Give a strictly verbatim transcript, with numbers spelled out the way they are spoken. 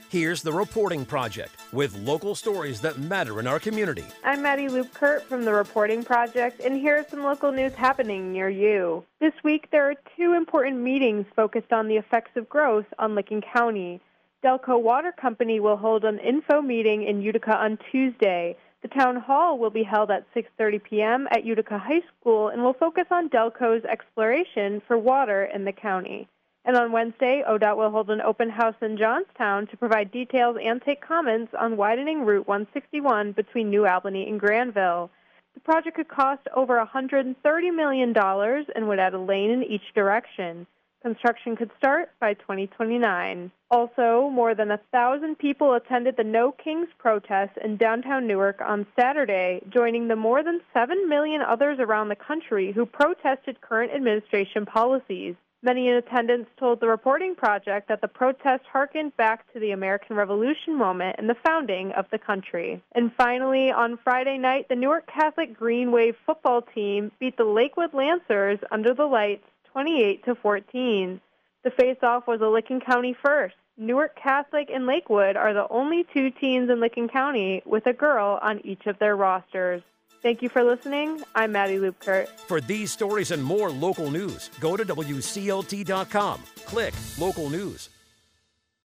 Here's The Reporting Project with local stories that matter in our community. I'm Maddie Loopkert from The Reporting Project, and here are some local news happening near you. This week, there are two important meetings focused on the effects of growth on Licking County. Delco Water Company will hold an info meeting in Utica on Tuesday. The town hall will be held at six thirty p.m. at Utica High School and will focus on Delco's exploration for water in the county. And on Wednesday, O D O T will hold an open house in Johnstown to provide details and take comments on widening Route one sixty-one between New Albany and Granville. The project could cost over one hundred thirty million dollars and would add a lane in each direction. Construction could start by twenty twenty-nine. Also, more than one thousand people attended the No Kings protest in downtown Newark on Saturday, joining the more than seven million others around the country who protested current administration policies. Many in attendance told The Reporting Project that the protest harkened back to the American Revolution moment and the founding of the country. And finally, on Friday night, the Newark Catholic Green Wave football team beat the Lakewood Lancers under the lights twenty-eight to fourteen. The face-off was a Licking County first. Newark Catholic and Lakewood are the only two teams in Licking County with a girl on each of their rosters. Thank you for listening. I'm Maddie Loopkert. For these stories and more local news, go to W C L T dot com. Click Local News.